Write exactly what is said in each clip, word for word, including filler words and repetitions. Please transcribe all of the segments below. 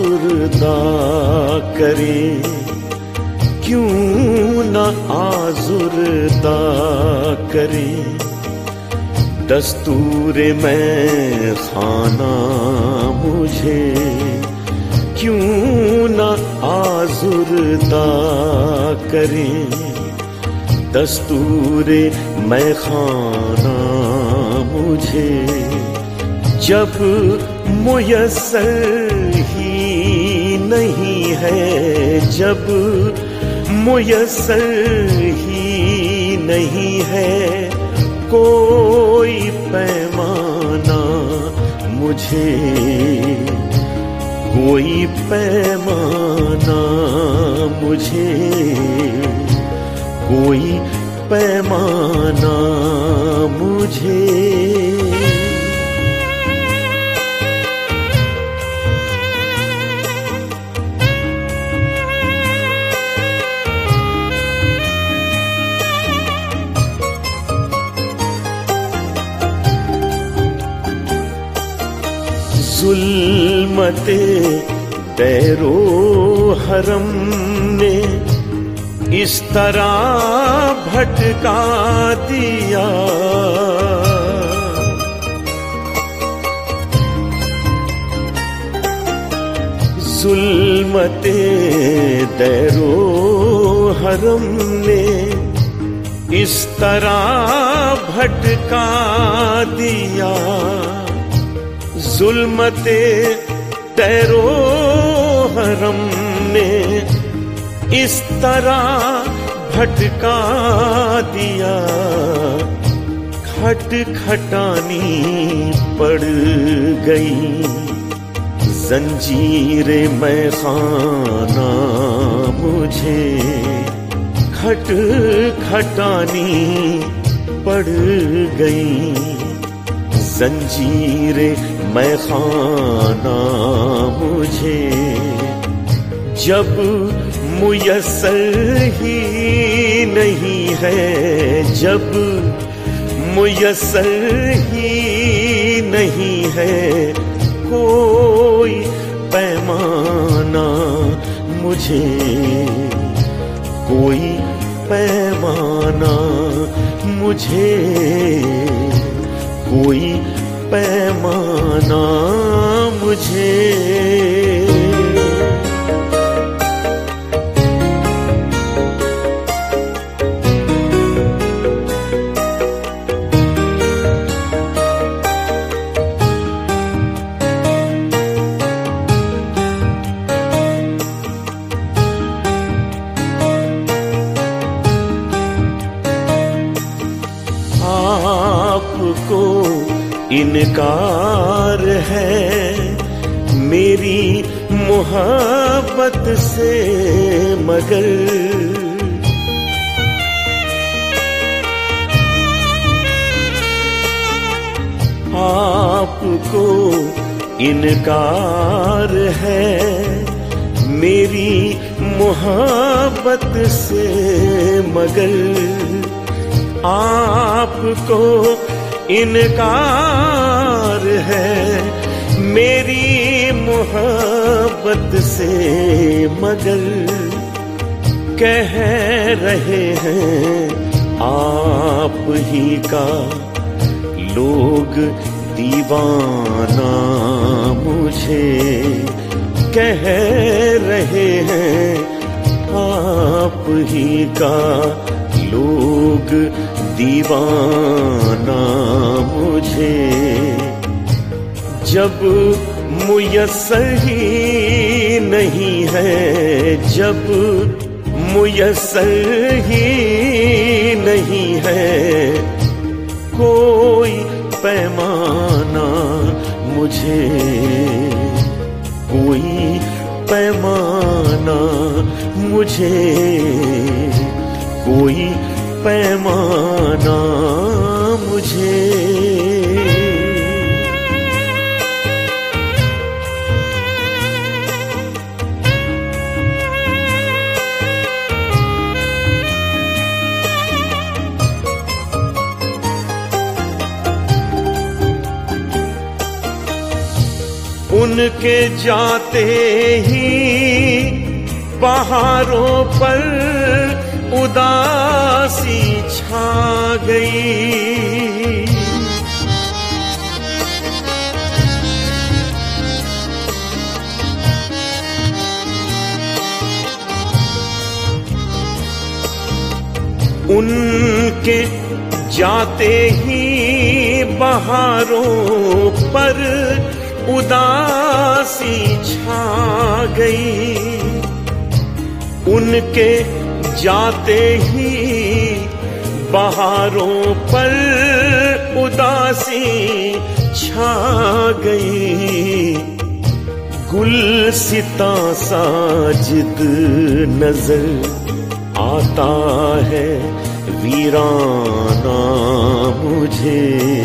आजुर्दा करे, क्यों न आजुर्दा करे। दस्तूरे मैं खाना मुझे, क्यों न आजुर्दा करे। दस्तूरे मैं खाना मुझे, जब मुयस्सर ही नहीं है, जब मुयस्सर ही नहीं है कोई पैमाना मुझे, कोई पैमाना मुझे, कोई पैमाना मुझे। जुल्मते दैरो हरम ने इस तरह भटका दिया, जुल्मते दैरो हरम ने इस तरह भटका दिया। जुल्मते दैरो हरम ने इस तरह भटका दिया। खटखटानी पड़ गई जंजीरे मैं खाना मुझे, खटखटानी पड़ गई जंजीरे मैं खाना मुझे। जब मुयस्सर ही नहीं है, जब मुयस्सर ही नहीं है कोई पैमाना मुझे, कोई पैमाना मुझे, कोई पैमाना मुझे। आपको इनकार है मेरी मोहब्बत से, मगर आपको इनकार है मेरी मोहब्बत से, मगर आपको इनकार है मेरी मोहब्बत से, मगर कह रहे हैं आप ही का लोग दीवाना मुझे, कह रहे हैं आप ही का लोग दीवाना मुझे। जब मुयस्सर ही नहीं है, जब मुयस्सर ही नहीं है कोई पैमाना मुझे, कोई पैमाना मुझे, कोई पैमाना मुझे। उन उनके जाते ही बहारों पर उदासी छा गई। उनके जाते ही बहारों पर उदासी छा गई। उनके जाते ही बहारों पर उदासी छा गई। गुलसिता साजिद नजर आता है वीराना मुझे।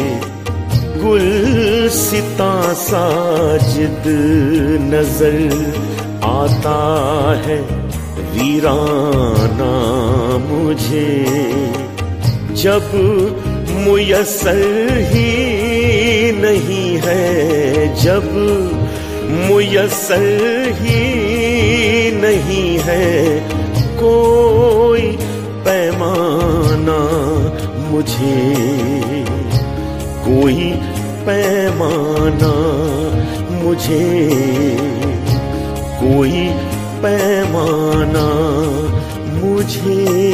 गुलसिता साजिद नजर आता है वीराना मुझे। जब मुयस्सर ही नहीं है, जब मुयस्सर ही नहीं है कोई पैमाना मुझे, कोई पैमाना मुझे, कोई पैमाना मुझे।